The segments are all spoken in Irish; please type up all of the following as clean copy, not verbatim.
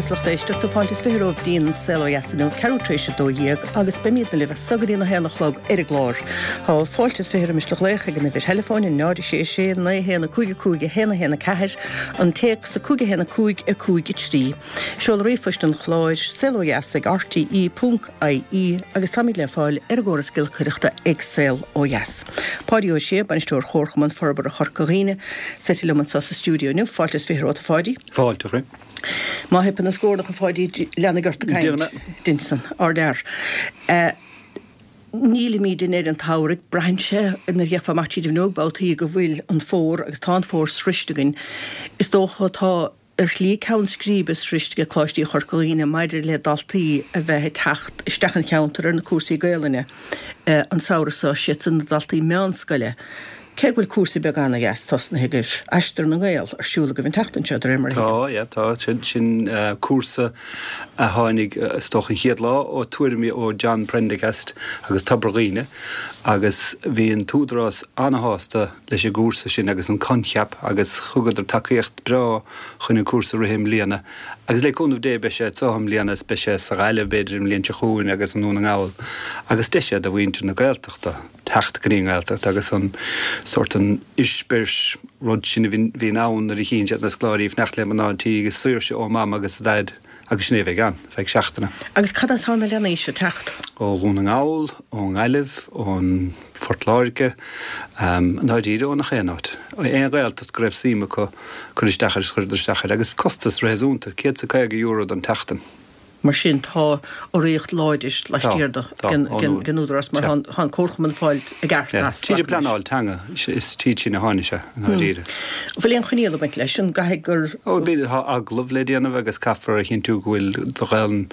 Slachtéisteach do fáiltas fiúh dín seoheasanmh ceútrééis dóíag agus bemíad na libh sagadína héanachlog ar glár. Tá fáiltas fiúr mistlach lécha gan bhir telefóin náidir sé na héna cúige héna ceir an teag sa cúige héna cúig a cúig trí. Seol rifuist an chláir seoheasig rte.ie agus tamí le fáil ar ggóra scilcuireachta Excel OS. Páidiú sé banistúir chórchaman forbar a chorcaghine sa man sa stúdio nu fáiltas fiúr á fáidí. Fáilteach. Má hepa na scórdach a fáidí leanagart a caiint Dinsan ardéir. Níla míid in an táric breintse in dhefa mattíad nógbátaí go bhfuil an fór agus tá fór sristegan. Is dócha tá lí ceann scríbes sristeige cláistí chorcaíine maidir le daltaí a bheitthe techt istechan cheantar na cuasaí gaalaine an saorasá sian na daltaí meánscoile. Cé bhfuil cuasa beag anna gas tosna hiigeh eistar na gail ar siúla go bhín teachtainse mar. Tá sin cuasa a tháinig stochan chiad lá ó tuairimí ó John Prendergast agus Tabraghine agus bhíon túdrás anháasta leis a gúsa sin agus an concheap agus chugadar takeíocht bra chun cuasa rahim líana. Agus le cúnmh dé be sé táham líana be sé sa gaile beidir im líonte chuún agus an núna ngáil. Agus deise a bhhaintear na gailteachta techt ganíongailteach agus an sort an isbeirs rud sin bhí nán ar hín na sláíh nach le manátí agus suúir se ó mam agus a daid agus sné bheith gan, feag seachtainna. Agus cad hána leanna is se techt? Ó rún an gáil, ó an Eileh, ón Fortláirice, náidíre ó na chéanaát. Éon gailteach go raibh síime chuiristeachar chuidir agus costas réúnta, cé sa €1 an teachtain. Mar sin tá ó réocht láidis leistíirda genúdras mar han córchaman fáilt a gceart. Tíidir planáil teanga is tí sin na háise náidíre. Bhfuil éon chuníal baint leis sin gaith gur bíad aglah le déanamh agus caafar a chin tú bhfuil do gailn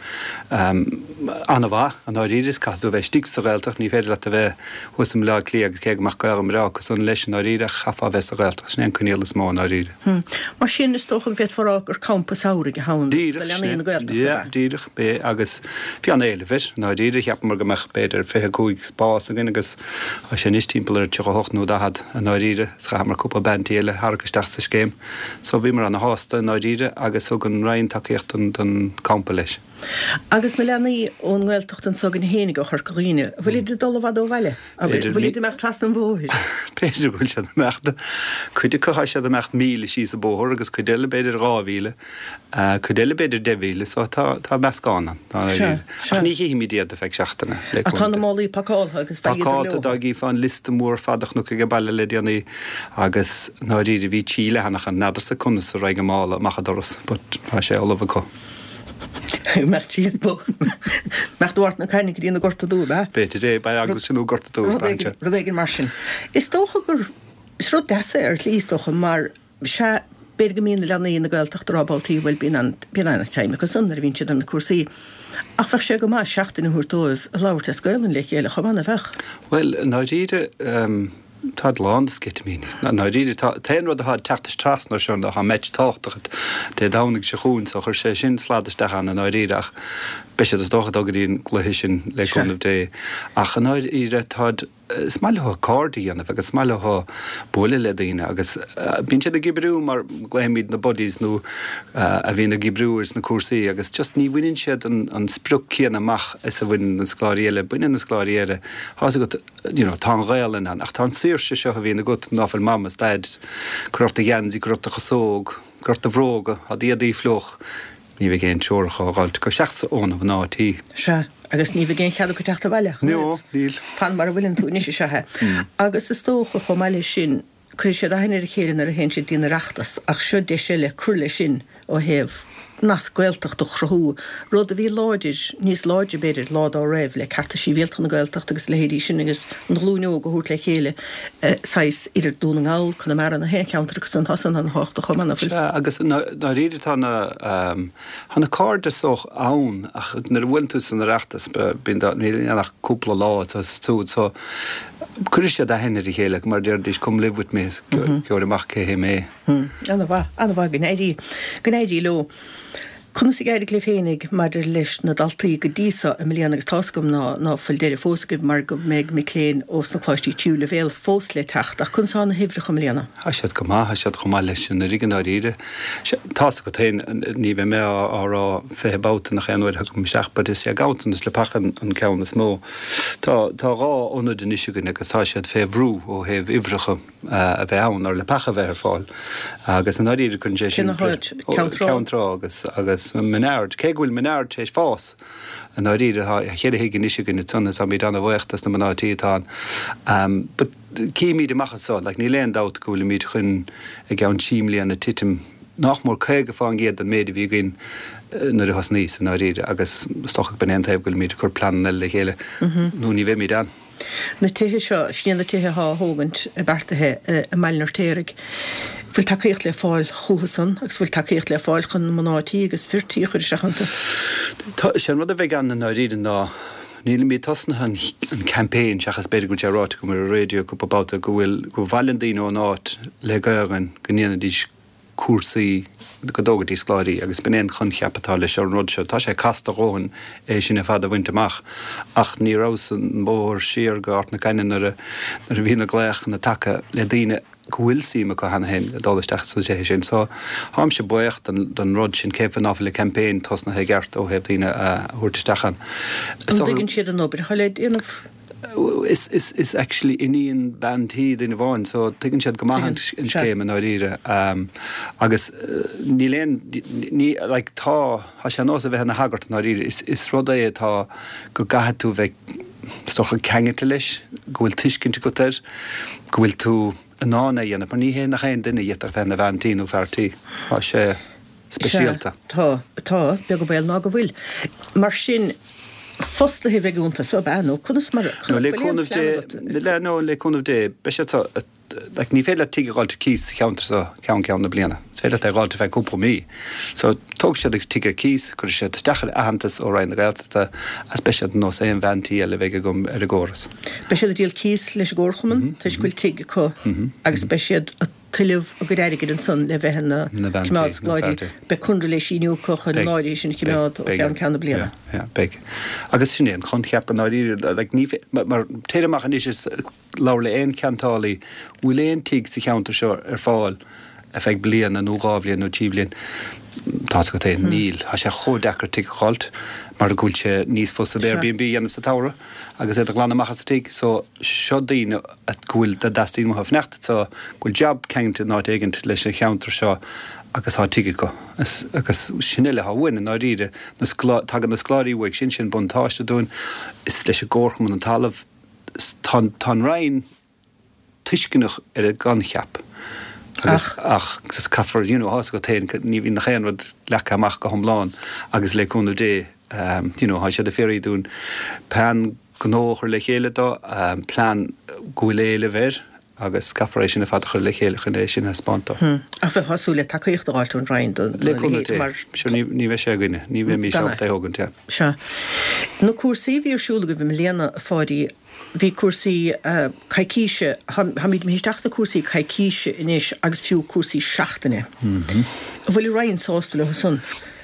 anmha an náidíre is caithú bheith stigsa gailteach ní féidir le a bheith husam le lí agus céagach gairm rá agus an leis náidíre chafa bheith a gailteach sin chuníal is má náidíre. Mar sin is tócha bheith fará gur campas áirige hán leanaí na gailteach. Be agus fian éilehir náidíre cheap mar go meach beidir fé cúig spás a agus a sé níos timpplair tu hochtnú dahad a náidíre sa mar cúpa bentíile hargasteach sa scéim. So bhí mar an hásta náidíre agus thug an raon takeíocht den campa leis. Agus na leanaí ón ghilteacht an sogan hénig go chorcaghine, bhfuil iad dul bhd ó bhile? Bhfuil iad mecht tras an bhóir? Péidir bhfuil se meachta. Chuide chuá se mecht 1000 sí a bóthir agus chuideile beidir 2,000, chuideile beidir 2,000, so tá meascána. Ní hí díad a feag seachtainna. A tá na málaí pacáiltha agus Pacáilta dá í fáin lista mór fadach nó go bailile le déanaí agus náidíre bhí Chile hanach an nadar sa chuna sa raige mála machadoras, but tá sé olbh có. Mecht tíos bó. Mecht dúirt na caiinnig díonna gorta dú, be? Beidir é ba agus sinú gorta dú. Rudéigen mar sin. Is tócha gur srút deasa ar líostócha mar se beidir go mína leanaí na gailteacht rábáiltaí bhfuil bíana teime go sunnar bhín siad an na cuasaí. Ach bheith sé go má seachtainna thuirtóibh a láhairt a scoilann le chéile chobanna bheith? Well, náidíre Tá lán skitamíní. Náidíre téan rud a teachtas trasnar seán a meid táchtachat dé dánig se chuún so chur sé sin sládasteach an na náidíreach be sé dóchad agadíon gluhi sin le chunmh dé. Ach an náidíre tád smailethá cádaí anamh agus smailethá bula le daoine agus bíonn siad a gibrú mar gléimíd na bodís nó a bhíon na gibrúirs na cuasaí agus just ní bhaineann siad an spruc céan amach is a bhaineann na scláiríile, baineann na scláiríire hása go tá ghaelan an ach tá síirse seo a bhíon na gut náfuil mamas daid chuirta gheansaí chuirta chosóg, chuirta bhróga a díadaí floch. Ní bh géon teoracha gáilte go seachsa ónmh nátí. Se, agus ní bh géon cheadú go teachta bhaileach. No, níl. Fan mar bhfuiln tú níos sethe. Agus is tócha chum meile sin, chuir sé dahinir a chéann ar a hen sé dína reachtas ach seo de sé le curla sin ó heh nas gailteacht do chrathú. Rud a bhí láidir, níos láidir beidir lád á raibh le carta sí bhéalta na gailteacht agus le héadí sin agus an glúneó go thuirt le chéile sais idir dúna ngáil chuna mar an na hé ceantar agus an hasan an hácht a chumanna. Agus náidíre tána cáda soch ann ach nar bhfuil tú san reachtas bíon nach cúpla lá túd so chuir sé a henir i chéile mar déir dís cum libhút mé ceir amach cé mé. Anna bhá gnéidí lo. Chuna sig éidir léfhénig mar leis na daltaí go dísa a millianagus tascom ná fuildéir fóscah mar go méid mi léin os na chláistí tiúla bhéal fós le techt ach chun sána hifrich milliana. Siad go má leis na rigan áíide. Tá go tain ní bheith mé árá fébáta nach chéanúir go seachpa is a gátan is le pachan an ceanna smó. Tá rá óna den isisiúgan agus tá siad féhrú ó héh ivricha a bheith ann ar le pacha bheith fáil. Agus an áíide chun sé sin ceantrá agus menard, céhfuil menard tééis fás an áíide chéad hiigin isisiúgan na tunna a mí anna bhhachttas na manátíítá. Cíimiid amachchasá, le ní léon dát gohfuil míid chun ag gan tíimlíon na titim nachmór chuige fáin géad an méidir bhí gin na has níos an áíide agus stocha benentaibh goil míid chur plan le chéile nó ní bheith míid an. Na tuthe seo sníanana tuthe thógant a bertathe a meilnar téirigh. Fuil takeíocht le fáil chuhasan agus fuil takeíocht le fáil chun manátí agus firtíí chuir seachanta. Tá sé rud a bheith gan na áíide ná níl mí tosna an campaign seachas beidir go teráte go mar a réo go babáta go bhfuil daoine ó áit le gagan go níana dís cuasaí go dógadtí sláirí agus benéon chun cheapatá leis an rud seo. Tá sé casta róhan é sin fad a bhainteach ach nírás an bór siar gart na caiine ar a bhína gléach na take le daine gohfuil síime go hena hen dálisteach san sé sin. Só háim se buocht den rud sin céfan áfa le campaign tosna he gart ó hebh daine thuirtistechan. An siad an nóbir choléid inmh? Is actually iníon bandtíí in bháin, so tugann siad go maithant in scéim an áíire. Agus ní léon tá sé nó a bheith na hagart an áíire, is rud é tá go gaithe tú bheith stocha ceangete leis, go bhfuil tuiscinnte go teir, go bhfuil tú an ána dhéanana, mar ní hé nach chéon duine dhéach bheith na bhaintíí ó fearrtaí. Tá sé speisialta. Tá be go béal ná go bhfuil. Mar sin Fosta he vegunta so bano kunus mar le kunuf de beshata like ní féile tigeáilte kís counter so cean na bliana. Féile ráilte feh kompromí. So tóg sé tiger kís chu sé stachar ahantas ó rein réalta a speisiad nó sé an ventí eile bheige gom ar a góras. Beisiad a díal kís leis górchaman, Tá scuil tige có agus beisiad tuileh a go réige an son le bheith na cimádláirí be chunú leis síú cocha an náirí sin cimád ó cean na bliana. Be. Agus sin éon chun cheap an áirí mar téireach an is lá le éon ceantálaí bhfuil éon tiig sa cheantar seo ar fáil a feith blian an ógábblion nó tíblion tá go té níl a sé chodechar tí cháilt mar a gúil sé níos fós a Airbnb dhéanamh sa tára agus é a glána machchas tí so seo daoine a gúil de dastíí mo hafnecht so gúil job ceint ná éigent leis sé cheantar seo agus há tiige go agus sinile há bhain an áíide tagad na scláirí bhaig sin buntáiste dún is leis a ggócham an talamh tá rain tuiscinnach ar a gan cheap. Ach caafar hás go tain ní bhín nach chéan rud lecha amach go thomláin agus le chunú dé há sé de féirí dún pean gnóchar le chéile dó plán gohfuil éile bhéir agus caafar sin na fad chur le chéile chuné sin spánta. A bheith hasú le takeíocht áilún rain le ní bheith sé gine, ní bheith mí seachta thugann. Se. Na cuasaí bhíarsúla go bhí léana fádaí hí cuasaí caiicíise, míid míteachta cuasaí caiicíise inis agus fiú cuasaí seachtaine. Bhfuil rain sásta le sun?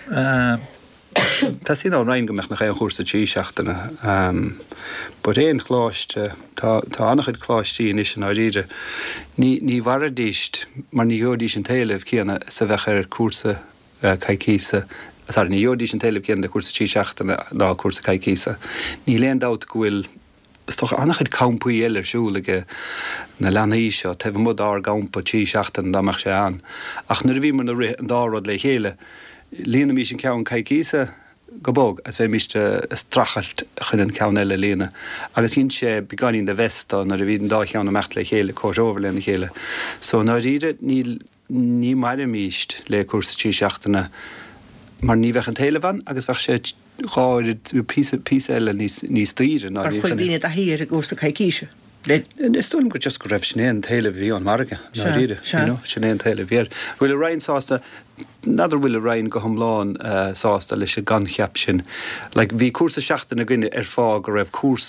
Tá tí á rain go meach nach é chósta tí seachtainna. Bud éon chláiste tá annach chud chláistí inis an áíide. Ní bhar a díist mar ní dheordí an taileh cíanna sa bheith ar cuasa caiicísa. Ní dheordí an taileh cíanna cuasa tí seachtainna ná cuasa caiicísa. Ní léon dát gohfuil stoch annach chud campaí eile siúlaige na leanaí seo taobh mud á gampa tí seachtain dáach sé an. Ach nuair bhí mar an dárad le chéile, líana mí sin ceann caiicísa go bóg as bheith míiste strachailt chun an ceann eile líana. Agus hín sé beganín de vesta nuair a bhí an dá cheann mecht le chéile cóiróver lena chéile. So ná ríide ní mar míist le cuasa tí seachtainna mar ní bheith an téile van agus bheith sé cháid pí eile níos tíre ná chuil bhíine a híar a gúsa caiicíise. Is stoim go just go raibh snéan taile bhí an marga ná ríide snéan taile bhíar. Bhfuil a rain sásta nadidir bhfuil a rain go thomláin sásta leis a gan cheap sin. Le bhí cuasa seachtainna gine ar fá go raibh cuasa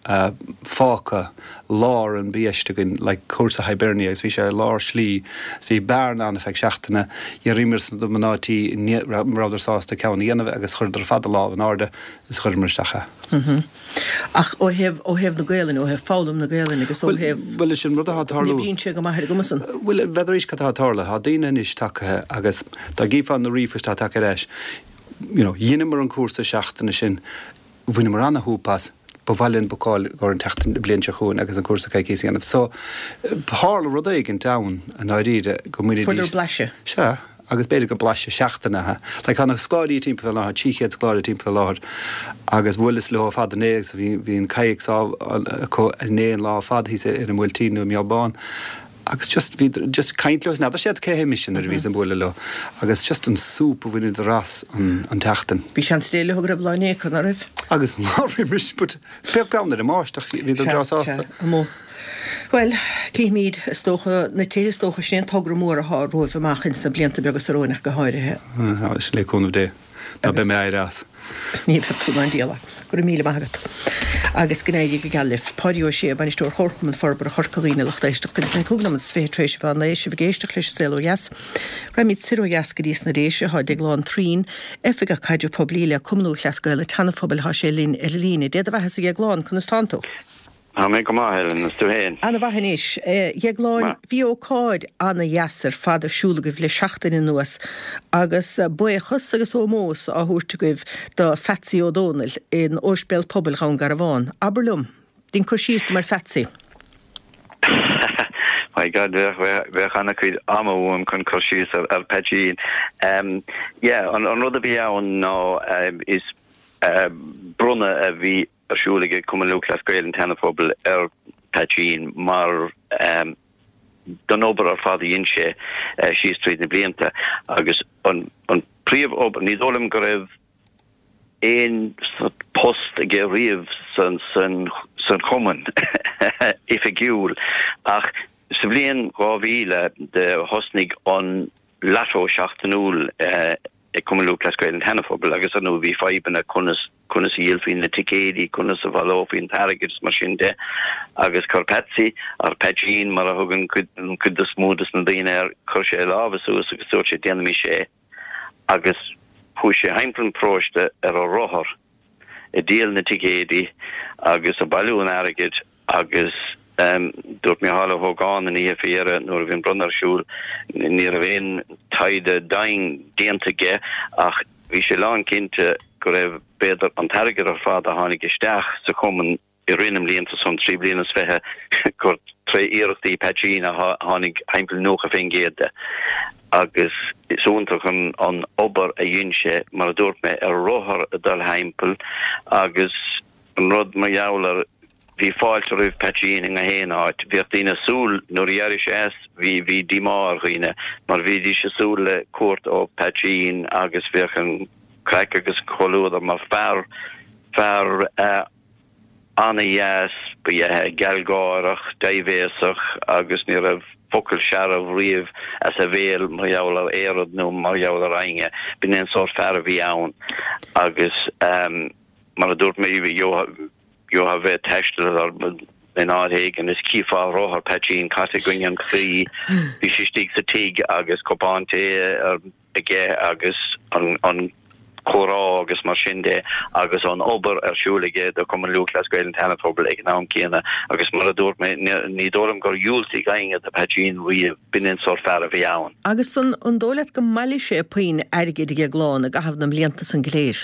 fáca lár an bíistagin le cuasa Hibernia, gus bhí sé lár slí, bhí bearna anna feich seachtainna i rimers do manátí ráidir sásta ceann dhéanamh agus chuidir fada lá an áda is chuirmar stacha. Ach ó heh na Gaeilín, ó heh fálam na Gaeilín agus ó heh Bhfuil sin rud a tharlú. Bhíonn sé go maithir gomasan. Bhfuil bheidir is catá tarla, há daine is takethe agus tá gífán na rífas tá take éis. Dhéine mar an cuasa seachtainna sin, bhuiine mar anna húpas, bhhailinn bocáil gur an teachtain blianta chuún agus an cuasa caiicéí anamh. So, hála rud éig an dain an áiríide go muidir Fuidir blaise. Se, agus beidir go blaise seachtainna. Le chuna scláirí timp fel láthir, tíchéad scláirí timp fel láthir, agus bhfuilis le fad an éag, so bhíon caiic sá an éon lá fad hí sé in an bhfuiltíú mealbán. Agus just kaintlos na sé céimisin ar vís an bhile le agus just an súpa bhuiine de ras an teachtain. Bhí sean stéile thugur a bláine chun a rih? Agus náhí mis bud pe bena a máisteach hí rásásta. Well, cíimiid stocha na tétócha sin tugra mór a roih amachchan sa blianta begus a roiinach go háirithe. Is leúnmh dé na be mé rás. Ní tú an díala, gur míle magat. Agus gnéidir go galibh, páidiú sé banistúir chorchaman forbar a chorcaína lechtaisteach fin san cúgnam sfétrééis bhá éis se bhgéisteach leis célas. Raimid siroheas go dís na réise há de glán trín, efig a caiidir poblíle cumnú leascail a tannaphobal há sé lín lína, déad a bheit a glán chun stantó. Ha mé go máhéilen is tú héin. Anna bhahanis, glán bhí ócáid anna jaasar fada siúlagah le seachtain in nuas, agus buchas agus ó mós a thuirtagah do Fetsi O'Donnell in Óspéil Pobal gan Garabháin. Aberlum, dín cosíiste mar Fetsi. My God, we're gonna create amawum con cosíis ar Pegin. Yeah, on rud bhí ann ná is brunna a bhí arsúlige cum Lucas Gaeilín tannaphobal Pegin mar don ober ar fada inse sí tríd na blianta agus an príomh ob ní dólam go raibh ein post a ge riamh san chuman ifigiúil ach sa bblion 2000 de hosnig an lató seachtanúil cum Lucas Gaeilín tannaphobal agus anú bhí faibanna cunas íalfín na ticédi, cunas a bhalófín targets mar sin de agus Petsy ar Pegin mar a thugann chud de smúdas na daine ar chuir sé lábhasús agus dúirt sé déanamh sé agus thu sé heimplan próiste ar a rothar i díal na ticédi agus a bailún airgid agus dúirt mé hála thógáin na níhe féire nuair a bhíon brunarsúil ní a bhéon taide daing déantaige ach bhí sé lán cinnte go raibh beidir an targad ar fad a tháinig isteach sa chuman i rinnam líonanta son 3 blianas fethe gur tre iirechtaí Pegin a tháinig heimpel nuach a féin géide agus súntaach an obair a dhéanse mar a dúirt mé ar rothar a dul heimpel agus an rud mar jaablar hí fáilte roimh Pegin in a héanaáid bhíocht daoine súl nuair dhearis es hí dímár chuoine mar bhí dí se súl le cuairt ó Pegin agus bhíoch an crack agus choúda mar fear anna dheas ba gealgáireach daimhéasach agus ní raibh focail searmh riamh as a bhéal mar jaablar éad nó mar jaablar ainge bin éon sort fear a bhí ann agus mar a dúirt mé jo ha bheith teistil ar in áhéigen is cífá rothar Pegin cata gúin chrí bhí sé stíigh sa tiig agus copánta ar ige agus an chorá agus mar sin de agus an obair arsúlige do cum Lucas Gaeilín tannaphobal ag ná céanna agus mar a dúirt mé ní dólam gur dúiltaí gainge a Pegin riamh bin sort fear a bhí ann. Agus an dólaat go maiile sé puoin airgid ag glán a gahabh na blianta san gléir.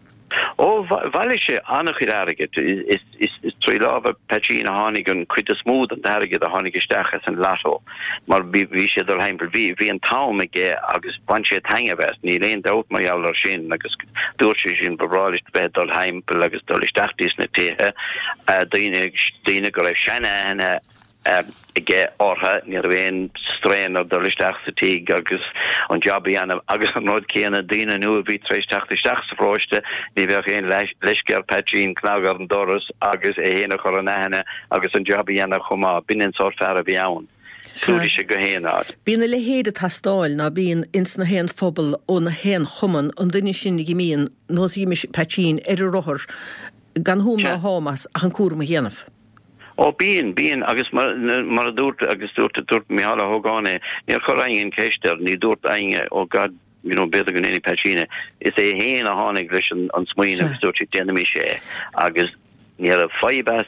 Bhaile sé annach airgid is trí lábh Pegin a tháinig an cuid a smúd an airgid a tháinig isteach as an lató mar bhí sé ar heimpel bhí an tám aige agus ban sé teanga bheits ní léon dat mar jaablar sin agus dúirt sé sin bhrális bheith dul heimpel agus dul isteachtaí na téthe daoine go raibh seanna ige ortha ní bhéon strain ar dul isteach sa tiig agus an jobbí agus an nód céanna daoine nua bhí treisteach sa fráiste ní bheith éon leiscear Pegin cnágar an doras agus héana chu an nahanana agus an jobbí chumá bin sort fear a bhí ann. Súdi sé go héanaad. Bína le héad a tastáil ná bíon ins na héan phobal ó na héan chuman an duine sin i gimíon nó Pegin ar a rothar gan húna hámas a an cuama héanamh. Ó bíon agus mar dúirt agus dúirt méhala thugáine níor choraingin céistear ní dúirt aine ó gad beidir go éí pechine is é héana a tháinig leis an smaoine agus dúirt déanamí sé agus níar a fáibas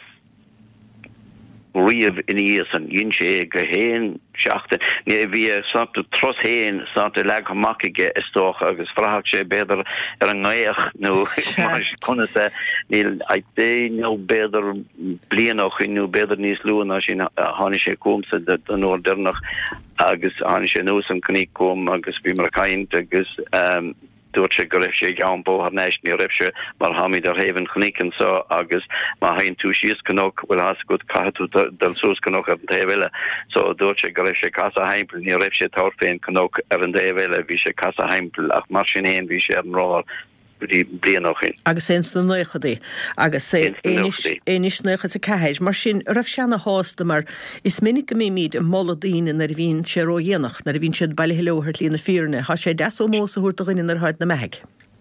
riamh in íos an dhin sé go héin seachta ní bhí sáta tros héin sáta le gomaige is tócha agus frathach sé beidir an gáoch nó chunasa níl dé nó beidir blianach nó beidir níos luúna sin tháinig sé cúmsa den ordirnach agus tháinig sé nó an cní cúm agus bhí mar caint agus dúirt sé go raibh sé gan bó neis ní raibh sé mar hamid ar héhann chnícan sa agus má haon tú síos canóg bhfuil has go caitú del sús canóg ar an taobhile so dúirt sé go raibh sé casa heimpel ní raibh sé táir féin canóg ar an taobhile bhí sé casa heimpel ach mar sin héin bhí sé ar an ráir blianachchin. Agus sé na nuchadaí agus sé éis nuchas a caihéis mar sin raibh seanna hásta mar is minic go míad an molladíine nar bhín sé ó dhéanach nar bhín siad bailile leothir lína fíorne, Tá sé deas ó mósa thuirta gine ar haid na meig.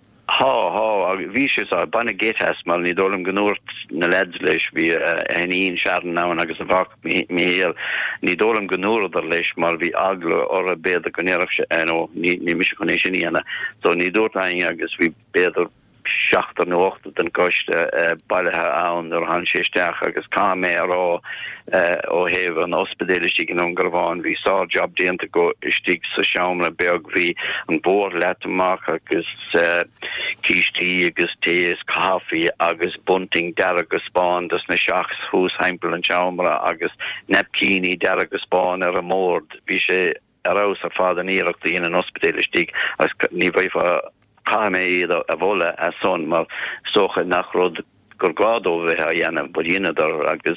Bhí sé a banna géithas mar ní dólam gnúirt na leds leis bhí haíon searan ná agus a bhach méhéal ní dólam gnúirdar leis mar bhí agla or a béad a gonéireach sé ní mis chunéis sin íana so ní dúirt aine agus bhí béidir 7 nó 8 den coiste bailithe ann ar han séisteach agus cá mé ará ó héh an ospedéilistí an Ungarháin hí sá job déanta go istíigh sa seamra beag hí an bór letamach agus cíistí agus téas caí agus bunting de agus Spáin dus na seachs hús heimpel an seamra agus nepcíní de agus Spáin ar a mórd hí sé arás a fád an íireachtaí in an ospedéilistí agus ní bhaith Caime iad a bhla a son mar socha nach rud gur gádó bheith a dhéanamh bud dhéanadar agus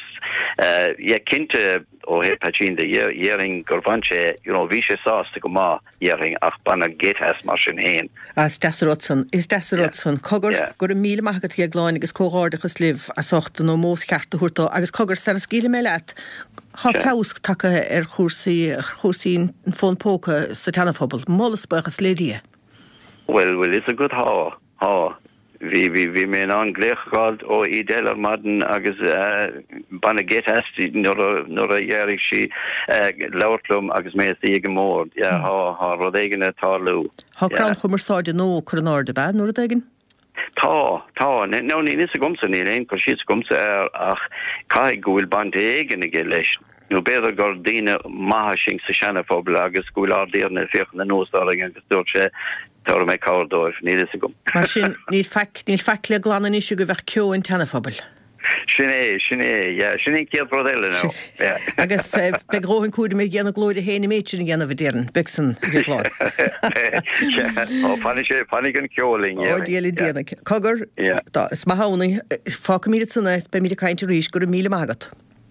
cinnte ó hé pachín de dhéing gur bhain sé bhí sé sásta go má dhéing ach banna géithas mar sin héin. Is Deasarotson cogur gur a míle maigat í gláin agus cóáardachas libh a sochta nó mós ceartta thuirtá agus cogur sar scíle mé leat. Tá fásk take ar chósaín fón póca sa tanafobal, mollas bachas lédia. Well, it's a good ha. Vi mé an gléchgád ó idélar maden agus banna géithastí nur a dhéirigh si leirlumm agus mé ige mór. Ha rud éigen tálú. Tá crán chumarsáide nó chu an áde bad nuair aigen? Tá nó ní is a gomsa ní éon chu siad gomsa ach cai gohfuil band éigen ige leis. Nu beidir gur daine maithing sa seanafobal agus gúil ardíarna féoch na nósdaring agus dúirt sé tar mé cárdóibh ní is a gom. Mar sin níl feic le glanna níos go bheith ceú an tanafobal. Sinné céad brodéile ná. Agus beróhann cúda mé ghéanana glóide héna méidsin ghéanana bh déan, Bixon gláir. Fannig an ceolaling. Díala déana. Cogur, is má hána, fáca míad sanna, be míad caiinte ríis gur 1,000 mágat.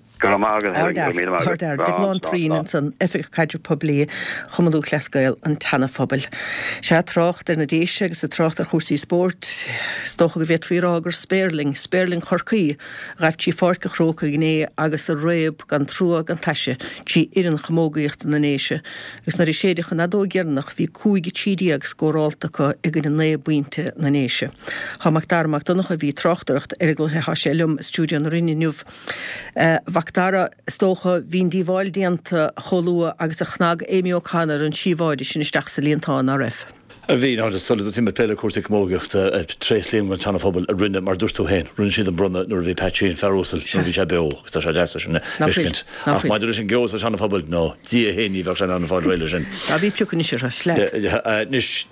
Deagláán trín san efik caidir poblí chumalú chlascail an tanafobal. Se trocht ar na déise agus a trocht ar chósaí sport, stocha go bhéit fírágur Sperling chorcaí, raibh tí fórca chróca gné agus a réib gan trúa gan taise tí iran chamógaíocht na néise. Gus na séideach an adó gearnach hí 5 tídí agus scóráltacha ag an na buinte na néise. Chaach darmach donnach a bhí trochtaracht ergil he haselum stúdio an rinne nuh. Dara stócha hín díháil díanta cholua agus a chnag Amy O'Connor an síháide sin isteach sa líontáin a raibh. A bhí ná solid sin pele cuasa mógacht tréis líon an tanafobal a rinne mar dúirtú héin, rinn siad an brunna nuair bhí Pachín Ferrosal sin bhí sé beó, tá sé deasa sin iscint. Ach maidir sin geos a tanafobal nó, dí a héin í bheh sin an fád réile sin. A bhí piúcan is le. Nis,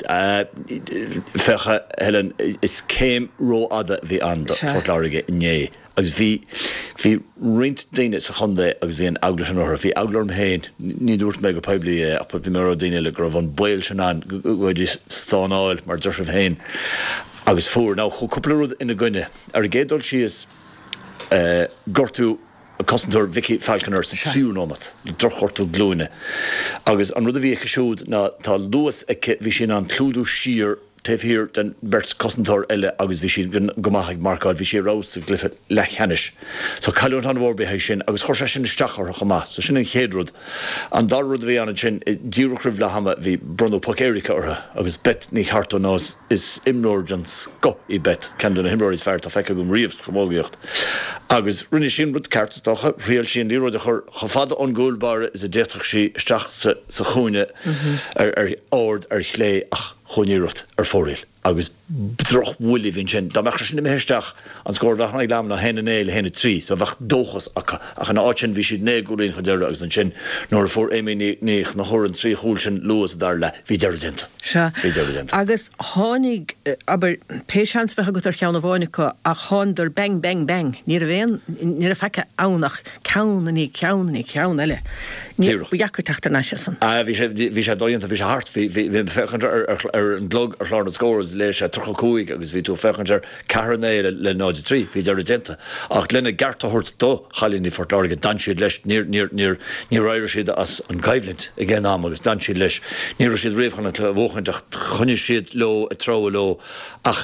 fecha Helen is céim ró ada bhí an fortláirige inné. Agus bhí rint daine sa chundé agus bhí an agla an ortha, bhí aglar an héin, ní dúirt me go peblií a pu bhí mar daine le gur bhn bail sin an goidí stánáil mar dúirt héin agus fuair ná chuúpla rud ina gcuine ar a gédul si is gortú a cosintúir Vicky Falconer sa tríúnómat, drochortú glúine. Agus an rud a bhí siúd ná tá luas bhí sin an clúdú sír taobh hir den bert cosantóir eile agus bhí si gomaigh marcáid bhí sé rás a glyfa lechanis. So caiún an bhórbethe sin agus chuir sin isteachar a chamá, so sin an chéadrúd. An darrúd bhí an sin díúcrih le hama bhí brunú Pocérica ortha agus bet ní hartó nás is imnóir an sco I bet cean na himráid is fearr tá feice gom riomh chomógaíocht. Agus rinne sin rud cartatácha rial sin líróid a chur fada an ggóilbáire is a déach sí isteach sa chúine ar ord ar chlé ach chuníirecht ar fóréil. Agus droch bhuailí hín sin, Tá meachtar sin méisteach an scórdach na glam na hena éile hena trí, so bheith dóchas ach an áin bhí siad négúlín chu deire agus an sin nóair fór éimi níoch na thurann trí chúil sin luas dar le hí deirigent. Agus tháinig aber péisians bheitcha go ar cheanna bháinnica a cháidir bang bang bang, ní a bhéon ní a feice ánach ceannaí ceann eile. Ní buheachar teachtar na san. Bhí sé dóint a bhí sé hart hí fechan ar an glog ar chlána scóras leis trocha cuaig agus bhí tú fechantar ceannéile le 93 hí deirigenta. Ach lena gartahort dó chalíní fortláige dan siad leis ní rair siad as an caiimhlint I ggé ná agus dan siad leis ní siad réomhchanna bhchaintach chunne siad lo a tro lo ach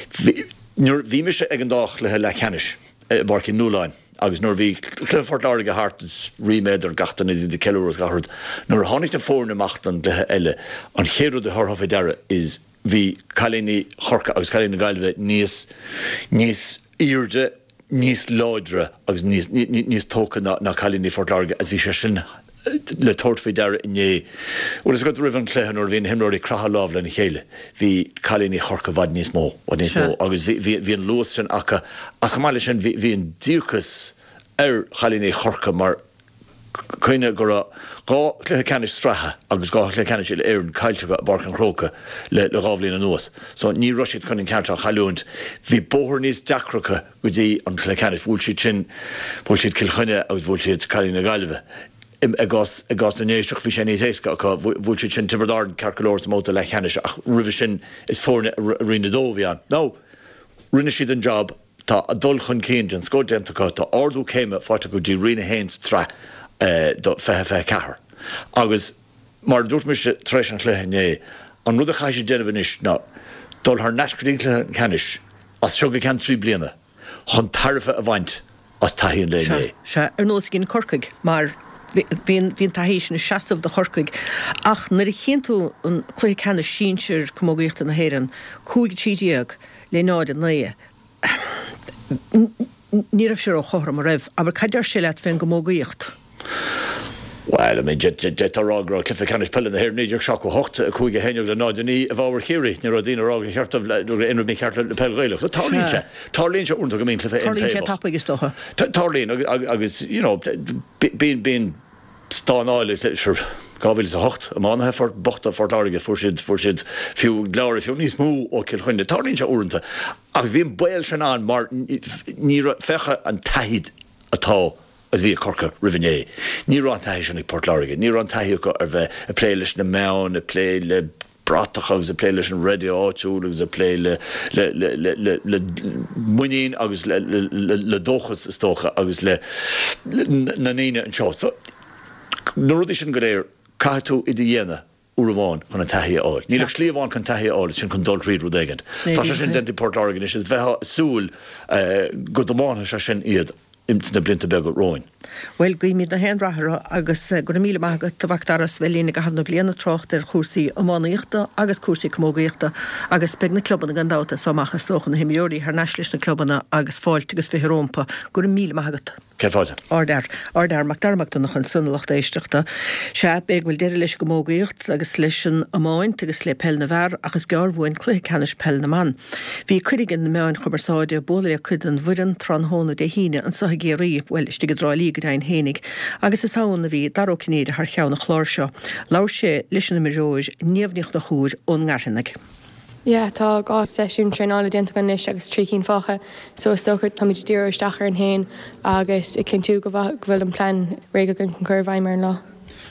bhí me sé ag an dách le cheannis bar cin núláin agus nóir bhí fortláige hart riméid ar gachtain is de ceúras gahard nóir tháinig na fórna machtan le eile an chéadú de thortha deire is bhí cailíní chorca agus cailíní gailbheith níos irde níos láidre agus níos tóca na cailíní fortláige as bhí sé sin le tortfé deire inné. Well is got riven cléhan or bhín himróí cratha láh lena chéile. Bhí cailíní chorca bhd níos mó, agus bhí an luas sin acha as chamáile sin bhí an díocas ar cailíní chorca mar chuine go gá chluthe ceannis stratha agus gá chluthe ceannis le ar an caiilte barcan chróca le gábhlín an nuas. So ní roisiid chun an ceantar chaúint bhí bóthir níos deacracha go dtí an chluthe ceannis bhúil siad cilchuine agus bhúil siad cailíní gailbhe. Agus na néisteach bhí sé níos éasca bhúil siad sin tibredáir carcolóir móta le cheannis ach rih sin is fórna rina dómhíán. No, rinne siad an job tá a dul chun cín an scódentacha tá ordú céime fáte go dtí rina héint tre fethe cethir. Agus mar dúirt me se treis an chluthené an rud a chaise déanamhanis ná dul th neiscrín cheannis as seoga cean 3 bliana chun tarifa a bhaint as taíonn le né. Se ar nós cinn corcaig mar Bhín tahéis na seaamh de chorcaig ach nar chéan tú an chuir cena síir commógaíochtta na héan cúig tíideag le náid an naie. Ní raibh sé ó chóra mar raibh, aber caidir sé leat féin gomógaíocht. Well, I mean, jet arágra clifa canis pellin na hir níidir seach go hocht a chuige héineag le náidaní a bhar chéirí ní a dtíine rága cheartah inú mí cheart le pellgéileh. Tarlín se únta go mín clifa Tarlín sé tappa agus dócha. Tarlín agus, bín stánáile gáhfuil a hocht a mánathe for bochta fortláige fuair siad fiú gláir fiú níos mú ó cilchuine. Tarlín se únta ach bhíon bail sin an mar ní fecha an taid atá as bhí corca riviné. Ní rá taithí sin ag Portláige, ní rá taithí go ar bheith a plé leis na meán, a plé le bratacha agus a plé leis an radio áitiúil agus a plé le muín agus le dóchas istócha agus le na níine an seo. So na rudí sin go réir caithú i dhéana uaháin chun an taithí áil. Ní le slíomháin chun taithí áil sin chun dul tríd rudéigent. Tá sé sin den Portláige is bheith súil go domána se sin iad imtna blinta beg roin. Well, gweimid na hen rahar agus go míle maga tavachtaras velína go hafna bliana trocht ar chwrsi amánaíochta agus cuasaí commógaíochta agus peg na clubbanna gandáta somachchas tóchan na himjóí haar neislis na clubbanna agus fáilt agus fi Rómpa go míle magat. Ceáide? Ardar magdarmachta nach an sunnalacht éisteachta. Se beg bhfuil deir leis commógaíocht agus leis an amáint agus le pell na bhar agus gearbhhain clui canis pell na man. Bhí cuidigin na meáin chubarsáide bóla a chud an bhuian tran-hóna de híine an sa géirí well iste go drálí ein hénig, agus is saona bhí darócinnéide haar cheanna chlár seo. Lair sé leis na miróis níomhníocht na chúr ón ngarthannig. Ja, tá gá seisiún treála denta gan níos agus trícín fácha, so stochart táid dtíir stachar an héin agus I cin tú go bhfuil an plan réige an chur bhaimar an lá.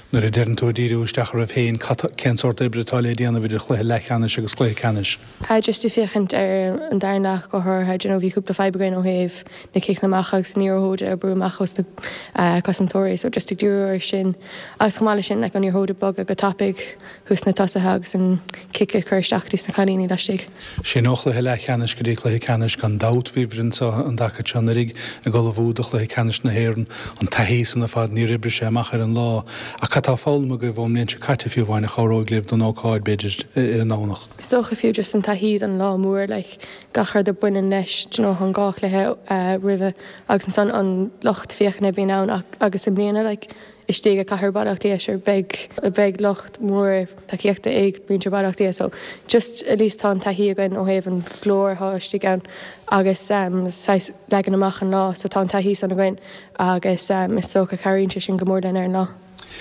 Nuair a deireann tú díúisteach a bhéon cénsort ibretáile déanana bhíidir chluthe lechanis agus chluthe canis. Just tú fichant ar an darnach go thuthe bhí cúpla feibagain ó héh na céicnaachchas níorthóide ar brúachchas na cosantóirí, so just dúir sin agus chomáile sin le an níorthóide bag a go tapig hús na tasahagus an cice chuirteachtaí na chalíní leistigh. Sin nach chluthe lechanis go dtí chluthe canis gan dat bhíbrinn an dacha teannarig a go bhúda chluthe canis na hhéann an taihé san na fad ní ribre sé amach ar an lá a catá fáilma go bhmlíonn se carte fiú bhhainna choróglibh don ááid beidir ar an nánach. Socha fiú just an taíd an lá mór le gachar de buine leis an gách lethe rih agus an san an locht fiochanna bí ná agus an bliana is tí a caiir bailachtaí ar beg locht mór taíochtta ag bríonte bailachtaí, so just a lís tá taí again ó héh an glór háistí gan agus legan amach an lá, so tá taí san again agus is socha cairínte sin go mór den ar lá.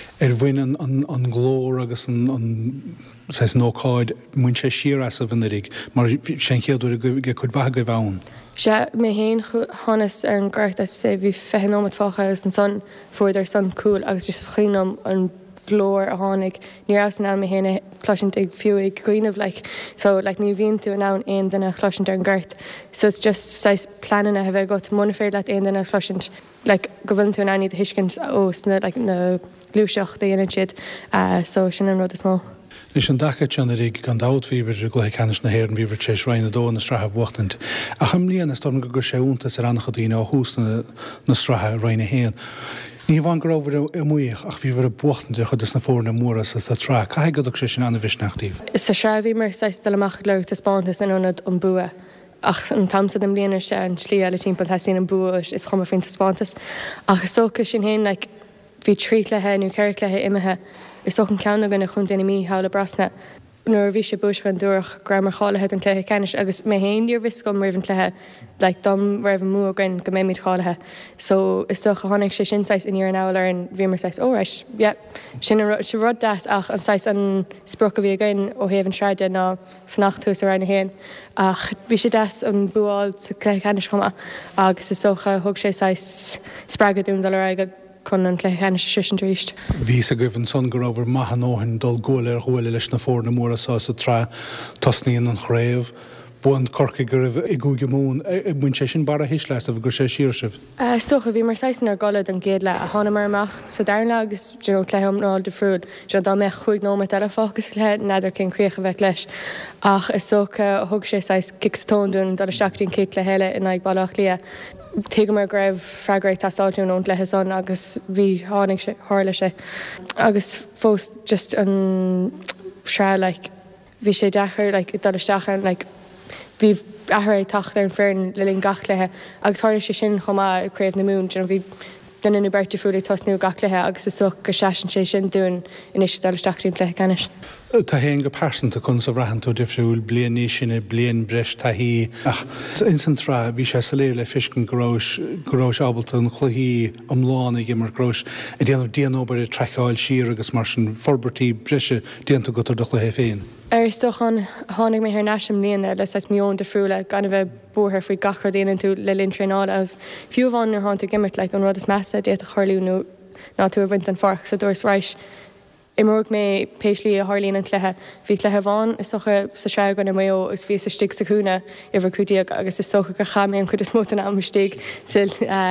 Bhain an glór agus an nóáid muin sé siar as a bhannarig, mar sé chéadú go chud bhatha go bhhain. Se mé héon chonas ar an gairt sé bhí fehanómad fácha agus an son fuidir son cool agus just chuoinm an glór a tháinig ní as ná mé héna chluint ag fiú ag cuioinmh so ní bhíonn tú an aon duna chluint ar an gairt. So it's just planan a bheith got mna féir le aon duna chluint go bhfuil tú an aní de hiiscint os na glúiseach daana siad so sin an rud is mó. Nís an dacha teannarig gan dáhíbir go canis na hhéir an bhíbir tééis reinine dó na strathe bhhachtint. A chamlíon is tom go gur séúntas ar annach daoine á hús na strathe reinine héan. Ní bhain go rábhar i muoich ach bhí bhar a buchtanir chud is na fórna móras as trá. Cai godach sé sin anna bhisneachtíh. Is sa se bhí mar 6 amach le a spáintas inionad an bua. Ach an tamsa am léanaar se an slí eile timppla heín an bua is chuma fin spáintas. Ach is socha sin héin bhí trí lethe nó ceir lethe imethe. Is toch an ceanna gona chun daine mí hála brasna. Nuair bhí sé buis an dúach grammar chálathe an cléthe cenis agus mé héon díor vis gom raibh an cléthe dom raibh mú again go méid chálathe. So is doch a tháinig sé sináis in ar an áil ar an bhímar 6 óráis. Sin se rud deas ach anáis an spprocha bhí again ó héobh an sreide ná fannachtús a reinna héin. Ach bhí sé deas an buáil sa cléthe cenis chuma agus is socha thug sé sppragadún dal aige chun an cléthe sin ríist. Bhí a goibhann son go rábhar maithe nóhann dul ggóil ar thuile leis na fórna mór asá sa trá tosnaíon an chréibh, buan corca gur i gúige mún buin sé sin bar a hís leis a gur sé sirsih. Socha bhí mar 6 ar galad an géad le a tháina marach sa darna agus léomnáil de friúd, se dá mé chuig nóma eile fágus le neidir cin críocha bheith leis. Ach is socha thug sé kickstóún dá seachtaín cé le heile in ag bailach lia. Tuige mar greibh freigraigh tásáilún ón letheán agus bhí tháinig sé hála sé. Agus fós just an se bhí sé dechar dalisteachan bhí ahar tacht ar an fearn le líon gach lethe agus háir sé sin chumá créibh na mún bhí duna na berta fúla tosnú gach lethe agus is go seaan sé sin dún inis dalisteachtaín lethe canis. Tá héon go persanta chun sa bhreathantú difriúil blian ní sinna blian breis taí ach in san trá bhí sé sa léir le fiscin goráis ábalta an chluí amláánna g mar grós a déanamh déanóbar i treáil siar agus mar sin forbertí breise déanta gotar do chluhé féin. Stochan tháinig mé ar neisiim líana leis mion de friúla gan bheith búthir faoi gachar daanaan tú le linn tréáil as fiúháin ar tháinta gimmert le an rud is measa déad a choirliú ná tú a bhaint an farch sa dúirs ráis. Imróg mé péislí a Harlín an clethe, hí clethe bháin is socha sa se gan mé is ví sa stig sa cúna ar cruúdiaag agus is socha go chamé an chud is móta am stig sil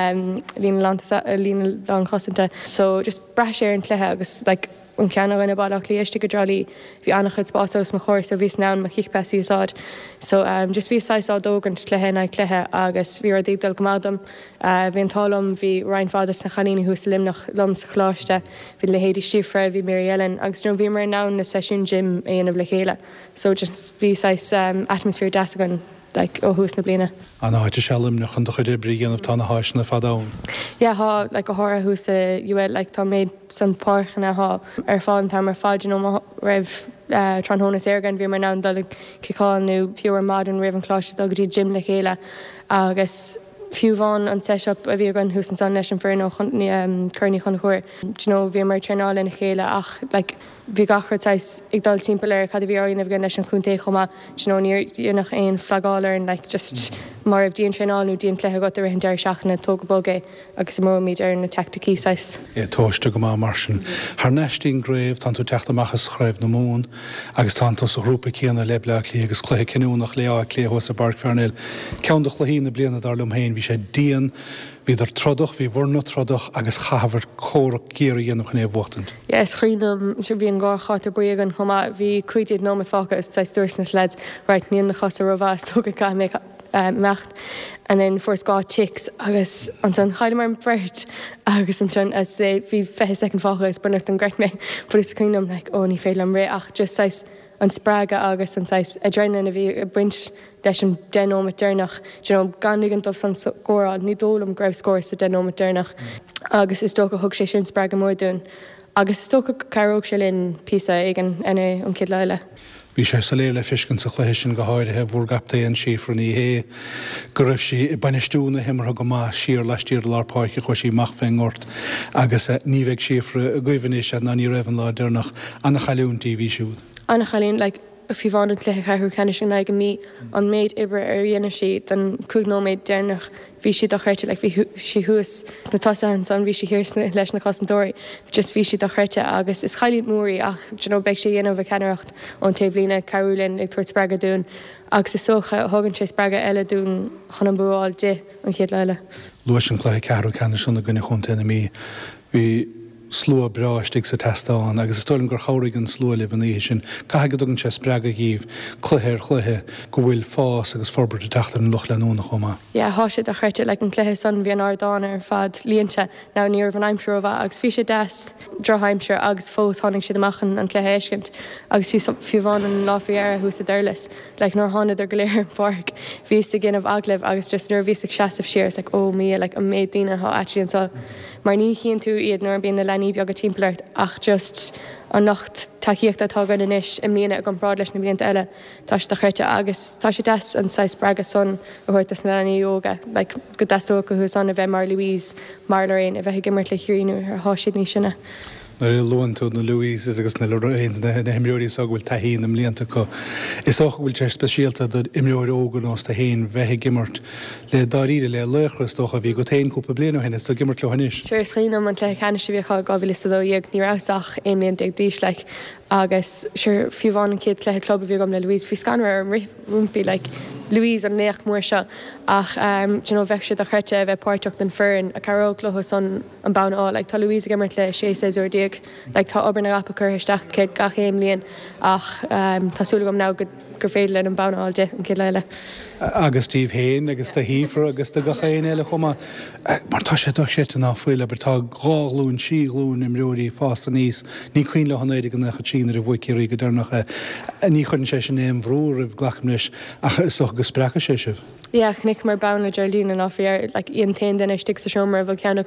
lína lá cosanta. So just breis ar an clethe agus an ceanna gine bailach líiste go drálí bhí annach chud spásós mo chóir so bhís ná chiich peí úsáid. So just bhí á dógant clethe na clethe agus bhí ddíagdal gomádam. Bhí an talm bhí reinfádas na chalíní hús limnach lom sa chláiste, bhí le héidir sifre bhí Mary-Ellen agus nó bhí mar ná na sesiún gym aanamh le chéile. So just bhí atmosfér deasagan ó hús na bliana. An áite selim nach an do chuidir bríanamh tána háis na fadán. Ja há go háir hús UL tá méid san páchanna há ar fáin tá mar fáidir nó raibh tranhónas airgan bhí mar ná dul ciáinú fiúar mád an raibh an chláiste a gotí gym le chéile agus fiúháin an setup a bhí gan hús an san leis an fear nó chuirní chun chuir. Bhí mar treáil na chéile ach bhí gachart ag dal timppla ar cad bhí áíonmh gan leis an chuntaí chumá níor dionach éon flagáir an just mar bh díon tréánú díon léthe go ar an deir seachna tóga bogé agus móid ar na teachtaí sais. Tóiste go má marsin. Th neistín gréibh tan tú teachtamachchas chraibh na mún, agus tananta sa grúpa chéanna le le lí agus chluthe cinúnach le léo sa bar fearnéil. Cean do chluhíína blianana darlumm héin, bhí sé díon hí ar trodach, hí bhórna trodach agus chahar córach géir dhéanam chuné bhchtint. Yes, chrínom se bhí an gáchatar buig an chumá bhí cuiidir nómad fácha is dúirs na led right níon na chasa rohás tóga ga mé mecht and then for gá chicks agus an san chaile mar an breirt agus an trin as sé bhí fe second fácha is bunacht an greic mé, but is crínom le ó ní féile an ré ach just sais an sppraga agus an sais a dreine a bhí a brint leis an denóid dénach ganigant of san górá ní dólam greibh scóir sa denóid dénach agus is tócha thug sé sin sppraga mór dún agus is tócha caróg sé linn písa ag an an cid leile. Bhí sé sa léir le fiscin sa chluisi sin go háirithe bhór gaptaíon sífran í hé go raibh si i banistúna himar go má siar leistíir lápáice chu sí mach féin ort agus ní bheith sífra a gcuimhanéis na ní raibhann lá dénach anna chaúntaí bhí siúd. Anna chalín le a fi bháin léthe chaú chenne sin ag mí an méid ibre ar dhéana si den cúgnóméid dénach bhí si do chuirte le bhí si thuús na tasan san bhí si hir leis na chasandóirí, just bhí si do chuirte agus is chailín móí ach beag sé dhéanamh ceannacht ón taobhlína carúlinn ag tuair sppraga dún agus is socha thugann sé sppraga eile dún chun an búáil de an chéad leile. Luis an chluithe cearú cenne sinna gine chuntainna mí bhí slua bráistig sa testáin, agus stoilm gur choirigh an slua le bhaní sin, caithagad dogann sé sppraga gíomh cluthe go bhfuil fás agus forbert a teachtar an luch leúna chumá. Ja, háisiid a chuirte le an cléthe san bhí an ardáin ar fad líonse ná níor bhan aimimseú bh agus fi sé des droheimseir agus fós tháinig siad amachchan an cléthe éiscint agus fiú bháin an láfiar hús a deirlas, le nóir tháinig ar go léir an park, bhí sa ginmh aglah agus just nuair bhí seaamh siar ó mí le an méid daine há an sa mar ní chéan tú iad nuair bíon na lení beag a timplairt ach just an nacht taíocht atá gan inis i mlíana ag an brád leis na blianta eile tá sé chuirte agus tá sé des an 6 braga son a chuirtas na lení yoga, le go deú go thuús an a bheith mar Louise mar leréin a bheith gimmart le chiúú ar háisiid ní sinna. Na luan tú na Louise agus na Lorraine na imreoirí sa bhfuil taín am líanta go. Is auch bhfuil sé speisialta do imreoir ógan os tahéin bheitthe gimmart le daríide le lechras docha bhí go taon cúpla bliana hen is do gimmart lehanis. Seir is chéanam an le cheanne sé bhíá gáhfuil dó dhéag níráach éon ag díos le agus seir fiúháin céad le club bhí gom le Louise fi scanir ar rúmpi le Louise an néocht mór se ach bheith siad a chuirte bheith páirteach den fearn a caróglocha san an báná, le tá Louise gimmart le 6 úr díag, le tá obair na rappa chuirteach cé gach éim líon ach tásúla gom ná gur féad le an bánáilde an cé leile. Agus Steve Hain agus tá hífra agus do gachéin eile chuma mar tá sé do sé ná foiile ber tá gáglún síglún im reoirí fásta níos ní chuoin le hannéide go nach tíínar a bhhuiicií go darnacha ní chun sé sin éim bhrúr a ghlachimnis ach is go sprecha sé sih. Ja, nic mar ban le Geraldine an áfiar íon tain den stig sa seomar bhil ceanna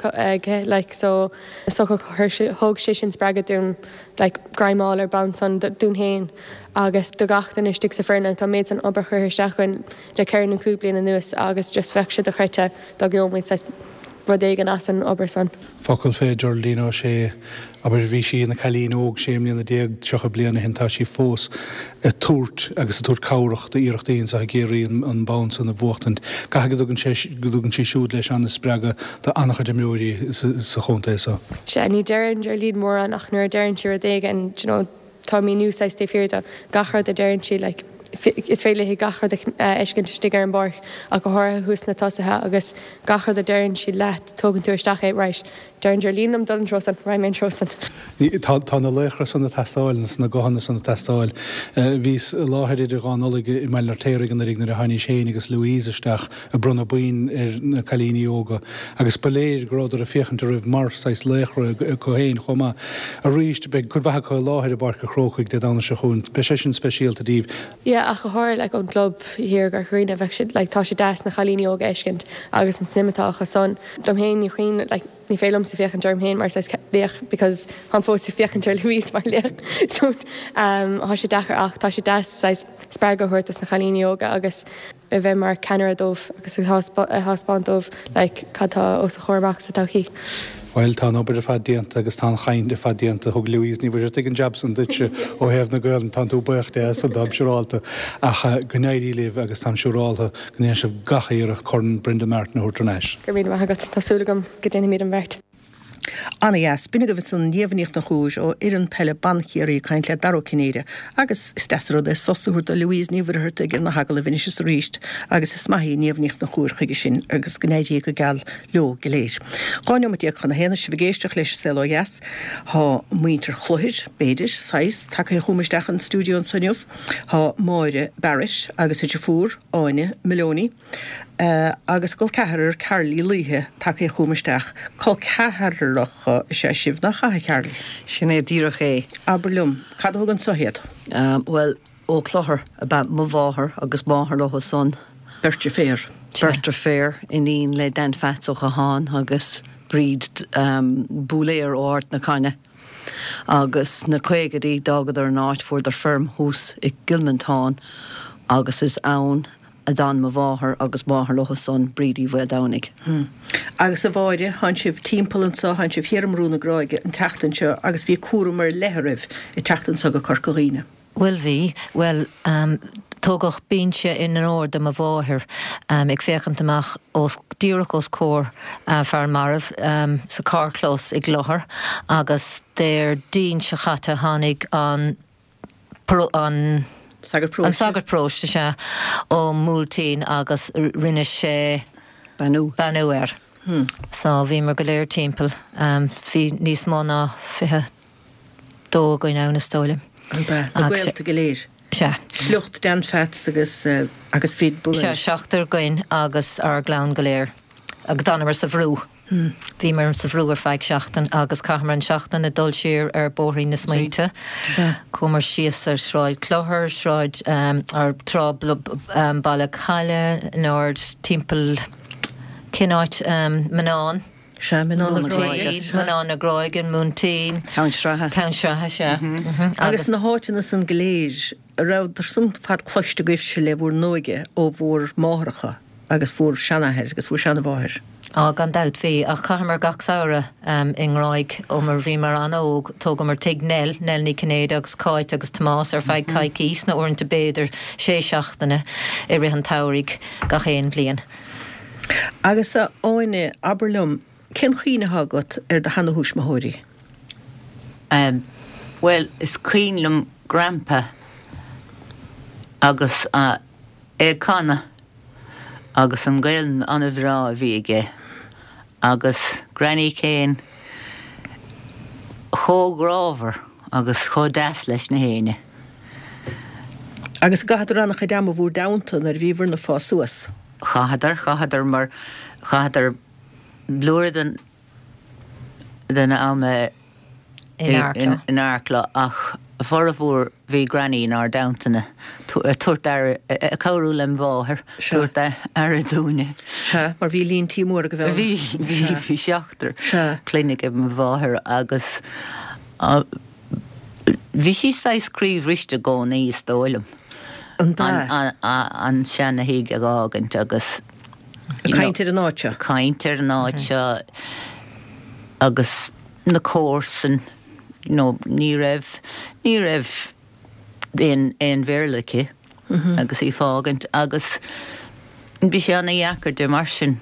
so thug sé sin sppraga dún gaiimáil ar ban san dún héin agus do gatain is stig sa fearna tá méid an obair chuirteachhain le ceir na cúblion na nuas agus just feic a chuirte do geomid rudé an as an obair san. Focail fé Geraldine sé aber bhí si na chalín óg séimlíon na déag tucha blianana hentá sí fós a túirt agus a túirt cáireach do iireachtaíonn sa géiríon an bán san na bhchtand. Caithagad dogann sí siúd leis an na spreaga tá annach de mróirí sa chunta sa. Sé ní deann Geraldine mór an ach nuair deann siar a déag an tá mí núsáis dé fiirta gachar a deann si is féile hí gachar ecinn stigar an barch a go háir hús na tasathe agus gachar a deann si leat tógann túir staché reis. Deann Geraldine am dul trosan raimén trosan. Tá na lechras san na testáil na gohanna san na testáil. Bhís láthir idir gánálaige i meillar téirigh rig na haní sé agus Louiseisteach a brunna buin ar na chalíní óga. agus beléir gráidir a féchantar rih mar sais lechra go héin chumá a ríist be chu bheitcha láthir a barca chróchaig de dána se chun. Be sé sin speisialta díomh. Ja, a go háir le an club hir gur chuoine bheith siad tá sé deas na chalíní óga éiscint agus an simmetácha son. Dom héin ní chuoin ní félum sa féchan derm héin mar léch because han fós sa féchan der Louise mar léch. So há sé dechar ach tá sé deas sperga chuirtas na chalíní óga agus a bheith mar cenar dómh agus háspáintómh catá os a chóirmach sa táchaí. Weil tá obair fadíanta agus tá chain de fadíanta thug Louise ní bhir an jobsan duitse ó hebh na goil an tan tú bucht san dab siúráalta a gnéirí leh agus tam siúráalta gnéis seh gachaíach chun Brenda Martin Hortonéis. Gur míad agat tásúlagam go déana míad an bheirt. Anna yes, binne go bit an níomhníocht na chúis ó an pelle banchéirí caiint le daró cinnéide, agus stesró de sosúir a Louise níomhirta gin na hagal a vinne is ríist, agus is maihí níomhníocht na chúr chuige sin agus gnéidí go gal leo geléis. Gáineo mat díag chuna héna se bhgéisteach leis se yes, há muinter chluid, béidir, 6, take chumisteach an stúdio an sunniuh, há máire Barish agus idir fúr, áine, Meloni, agus gol cehar Carlí líthe take chumisteach, col ceharach sé sibh nach cha Carlí. Sin é díirech é. Aberlum, cad thugann sohéad? Well, ó chlóthar a bheit mo bháthar agus báthar le son. Bertre fér. Bertre fér iníon le den fetsoch a háin agus bríd búléir áirt na caine. Agus na chuigeí dagad ar náit fuair der firm hús i Gilmantáin agus is ann a dan mo bháthar agus báthar le son brídí bhfuil dánig. Agus a bháide han sibh timpplansá han sibh hiarmrúna gráige an tatanseo agus bhí cuaramar leharibh I tatansa go Corcaghine. Well bhí, tógach bíse in an orda a bháthir ag féchantamach os díreach os cór fear marmh sa carclós ag gluthar agus déir dín se chatte hánig an sagart próiste se ó múltíín agus rinne sé banú Sá bhí mar go léir timppel hí níos mána fithe dó goin ána stólim. Bhilta go léir. Se. Slucht den fets agus fid bú. Se seachtar goin agus ar glán go léir ag danamar sa bhrú. Bhí mar sa bhrú ar feig seachtain agus caithmar an seachtain a dul siar ar bóthí na smaointe. Cumar síos ar sráid clothair, sráid ar trá bailla chaile, nord timppel cináit Manán. Se Manán na Groigen, Múntín. Countstrathe se. Agus na háitina san gléir rád sum fad chluiste goibh se le bhór nóige ó bhór máthracha agus bhór seanathe agus bhór seanna bháthir. Gan dat bhí ach chaimar gach saoire ingráig ó mar bhí mar an óg tóga mar tig nel ní cinnéad agus cáit agus Tomás ar feid caicís na orintanta béidir sé seachtainna I rihan tairigh gach éon bblion. Agus a áine Aberlum, cén chiine hágat ar de hana hús mathóirí? Well, is cínlum grampa agus écána agus an gailen anna bhrá a bhíige agus granny céin chógráver agus chodáas leis na héine. Agus gahadar annach a dama bhúr daunta ar bhíhar na fásúas. Chahadar mar chahadar blúir den alme in Arkla ach for a bhúr bhí granny in ar dauntainna tuairt ar a cabhrú lem bháthir tuairt ar a dúine. Se, mar bhí líon tímór go bhfuil. Bhí seachtar clinic a bháthir agus bhí sí scríomh riste gá níos dóilm. An seanna híig a gágant agus Caintear an áitse. Caintear an áitse agus na córsan ní raibh éon bhéirlacha agus í fágant agus bhí sé anna dheacair de mar sin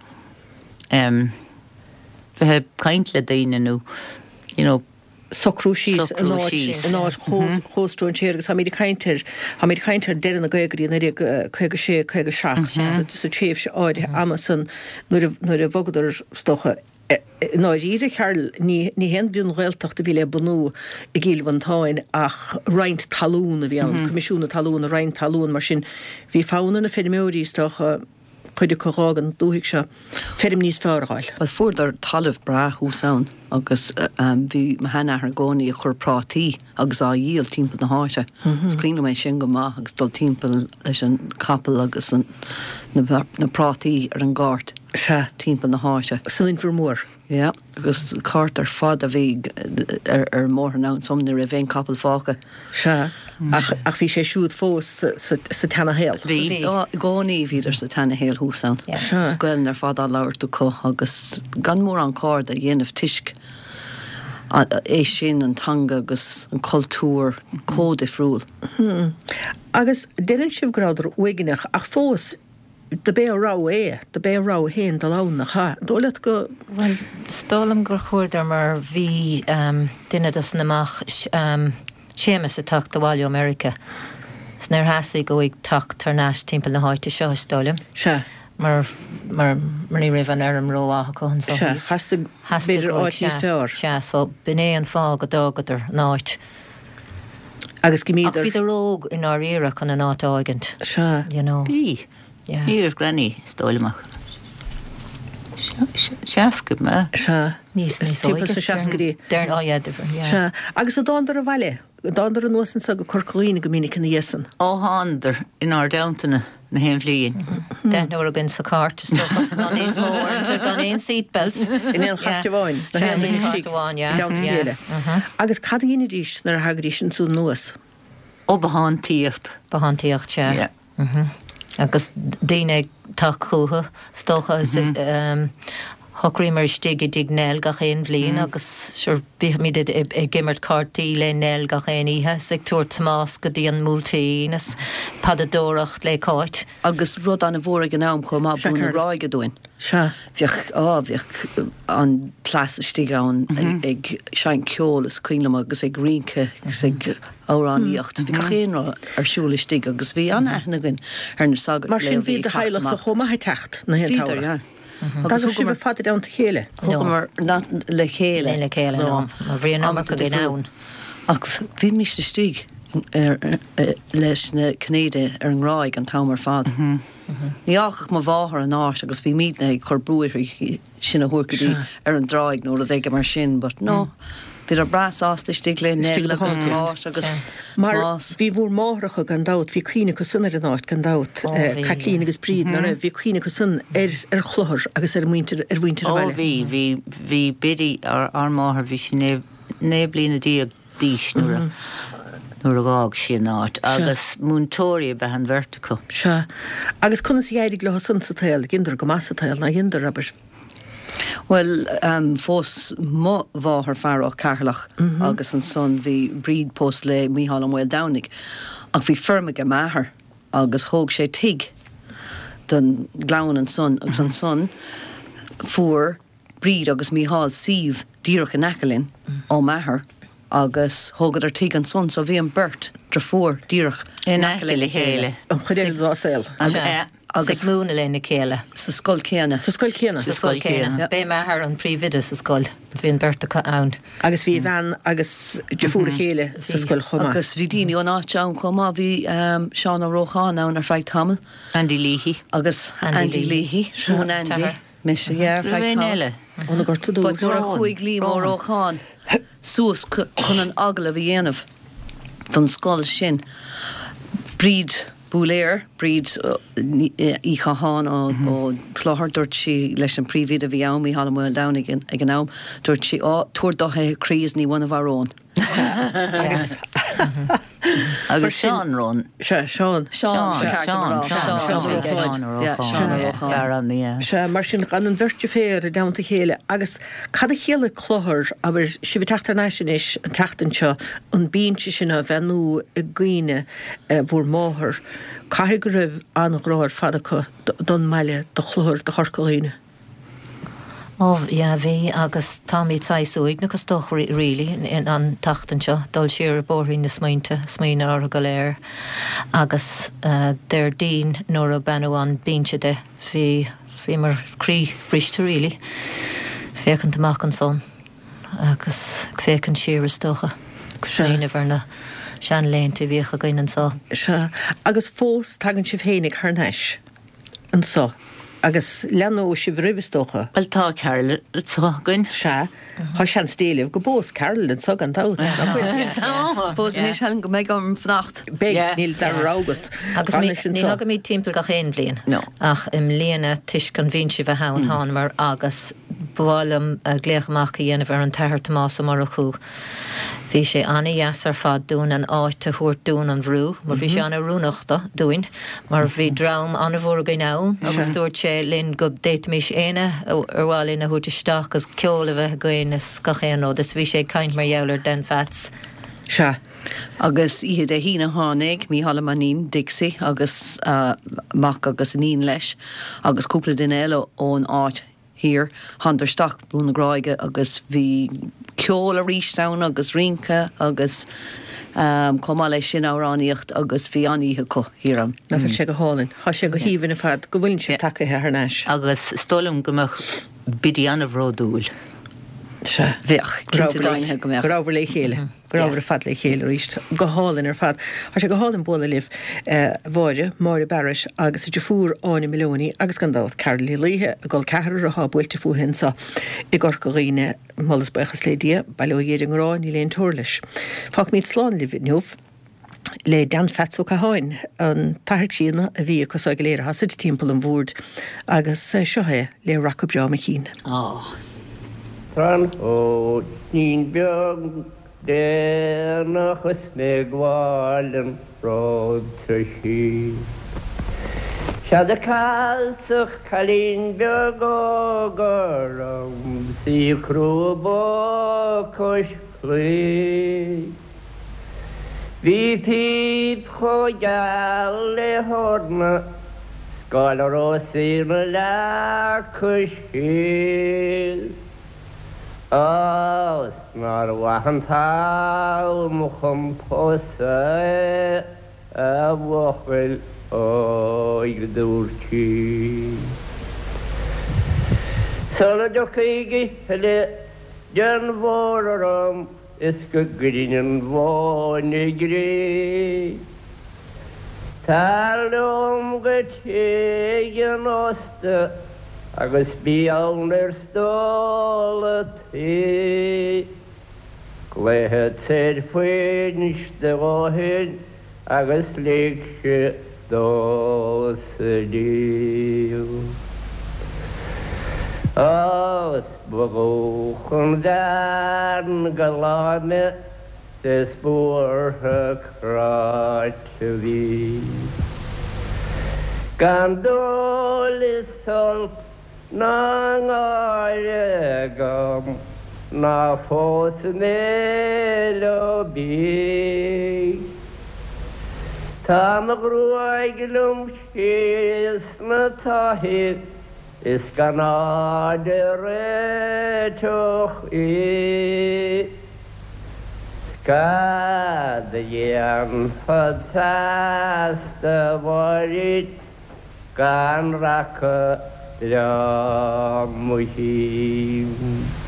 bheitthe caint le daine nó Socrú síos an áit chóstrún sé agus ha míid caiintear dean na gaigeí na chuige sé chuige seach sa tréomh se áide Amazon nuair a bhagadidir stocha náíre chearl ní hen bhíon réilteach de bhí le bunú I gíilhatáin ach roint talún a bhí an comisiúna talún a roint talún mar sin bhí fána na féiméirí stocha chuidir chorágan dúhiigh se ferm níos fearráil. Well fuair talamh bra húsán agus bhí hena ar gcónaí a chur prátaí agus á díal timppla na háite. Scrína mé sin go maith agus dul timppla leis an capal agus na prátaí ar an gáirt. timp na háte. Slín for mór. Ja, agus cart ar fad a bhí ar mór ná somna a bhéon capal fáca. Se ach bhí sé siúd fós sa tena héal. Bhí gáí híidir sa tena héal húsán. Scuiln ar fad á leirú có agus gan mór an cád a dhéanamh tuisc é sin an tanga agus an cultúr códa frúil. Agus déann sibh gráidir uigineach ach fós de bé rá de bé rá héin de lána cha. Dóla go Well, stálam gur chuirtar mar bhí duine namach sémas a tacht do bháilú America. Snar hasaí go ag tacht tar náis timp na háite seo stálam. Se. Mar ní rih an arm róá chun Hasasta beidir áit níos fearr. Se, so biné an fá go dágadar náit. Agus go Ach míidir. bhí de róg in our éire chun an áit áigint. Se. You know. Bí. Yeah. Níor granny stóileach. Seasca me. Se. Níos Timpeall sa seascaí. Dern áiadh. Se. Agus a dándar a bhaile. Dándar an nuasan sa go corcóína go minic na dhéasan. Óhándar in our downtainna na hen flíin. Den nuair a gin sa cart gan níos mór gan éon seatbelts. In éon chatte bháin. Bháin, Agus cadíine dís nar hagarí sin sú nuas. Ó behan tíocht. Bahantíocht se. Agus daine tá chuha stocha Hockrí mar stigige dig nel gach éon bblion agus sure bhí mí ag gimmert cartaí le nel gach éon ihe sig túir Tomás go dtí an múltaínas padadóracht le cáit. Agus rud an bhór an nám chum má búna ráige doin. Se. Bhíoh an plastistigán ag sein ceolalas cuilam agus ag rínce agus ag áráníocht. Bhí chéanrá arsúlastig agus bhí anethnagan ar na sagad. Mar sin bhí de heileach sa chomma techt na hen táir. Agus si bh fad an chéile. Mar le chéile Le chéile ná. Má bhrí an amach go dé nán. Ach bhí míiste stig leis na Cnéide ar an ráig an tamar fad. Ní áchach má bháthar an áit agus bhí míad na chur brúirí sin a thucaí ar an dráig nó a d mar sin, but nó. Bhí ar bras ásta stig le neil agus cáis agus Mar bhí bhór máthracha gan dát, bhí cuioine go sunna an áit gan dát Catlín agus Bríd nar bhí cuioine go sun ar chluthir agus ar muintir Ó bhí bidí ar máthar bhí sin né blina díag díis nuair a gág sin áit agus múntóirí be an vertical. Se. Agus chuna éidir le sun sa tail, gindar go massa tail na gindar aber. Well, fós má bháthar fearrách carlach agus an son bhí bríd post le Mícheál an Mhail Downig ach bhí firmig a máthair agus thóg sé tig den gláin an son agus an son fuair bríd agus Mícheál síomh díreach an Acalinn ó máthair agus thógad ar tig an son so bhí an burt dra fuair díreach In Acalinn chéile. An chudéile dá saoil. Agus múna lena céile. sa scoil céanna. Sa scoil céanna. Sa scoil céine. Bé mar an príomhide sa scoil. Bhíon berta ann. Agus bhí bhean agus de fuair chéile sa scoil chumá. Agus bhí daoine ó náte an chumá bhí Seán ó Rócháin ann ar feid tamil. Andy Leahy. Agus Andy Leahy. Seán Andy. Mis sé dhear feid tamil. Óna gorta dú. Bud gur a chuig lím ó Rócháin. Suas chun an agla bhí dhéanamh don scoil sin. Bríd búléir, bríd í chaáin ó chláthir dúirt si leis an príomhíad a bhí am Mícheál an Mhail Downig ag an nám, dúirt si túair dothe críos ní bhaina bharrón. Agus Seán Rón. Seán. Se mar sin gan an bhirte fér a damta chéile agus cad a chéile chlóthir aber si bhí teachtar náisiis an teachtanseo an bíonse sinna bhenú i gcuoine bhór máthir. Caithfidh go raibh annach ráir fada chu don meile do chlóthir do thorcaíine. Bhí agus táí taisúig na stoch rilí in an tatanseo dul siar bóthaí na smaoine ar go léir agus déir dín nóair a benú an bíse de hí marrí briste rilí féchan amach an son agus fécinn siar stocha sréine bharna sean lénta bhíocha gaiinan sá. Se agus fós tagann si bhénig thneis an só. agus leanú si bhrúbhistócha. Well tá Carol tugann Se Tá sean stíileh go bós Carol an sog an dat. Spós ní se go méid gom fnacht. Be níl darrágat. Agus ní ha go mí timppla go chéon blion. No. Ach im léana tuis gan vín si bheith hán há mar agus bhálam gléachach dhéanamh ar an tair Tomás mar a chu. Bhí sé anna dheasar fad dún an áit a thuair dún an bhrú, mar bhí sé anna rúnachta dúin, mar bhí drám anna bhór go nán, agus dúirt sé linn go déit mís éine ar bháil ina thuirte isteach agus ceola bheith goin is gachéan ó, dus bhí sé caint mar jouler den fats. Se. Agus iad é hína hánig mí hala manín Dixie agus mac agus nín leis agus cúpla den eile ón áit hir handarsteach blúna gráige agus bhí ceol a rísán agus rinca agus comá lei sin áráníocht agus bhí aníthe có hiram. Na bfuil sé go hálinn. Tá sé go híhann a fad go bhfuiln sé take thnáis. agus stolam gomach bidí anna bhródúil. Se Bheach Grábhar le chéile. Grábhar a fad le chéile ríist go hálinn ar fad. Tá sé go hálinn bóla libh bháide Máire Barris agus de fúr ána millióní agus gandáh Carolí Líthe a gáil cehar a hábuilte fuhin sa I ggur go riine mollas buchas lédia bailó dhéidir an rá ní léon tuirlis. Fach míid sláán libh nuh le Dan Fatso Caháin an tairg sína a bhí cos a léir hasid timppla an bhúrd agus seothe le raca beá a chin. Tran ó nín beag dénachas me gháilm rád sí. Sead a cáilsach chalín beag ágar am sí crúbá cos chlí. Bhí píp cho geall le hórna scáil a rósína le cos híl. Os mar wahan tal mucham posa a wachel o'i dwrchi. Sola jochigi hele jan voraram iska grinyan vonigri. Talum gategen osta agus bí ánir stóla tí. Gléthe téad fuinnis de bháin agus léigse dó sa díl. Os bogóchan dán go láne sa spúrtha cráite bhí. Gan dól is solt na ngáire gam na fós mélo bí. Tá a grúaiglum síos na táhid is gan áde réitoch í. Gad a dhéan fad fasta bharid gan racha Muhim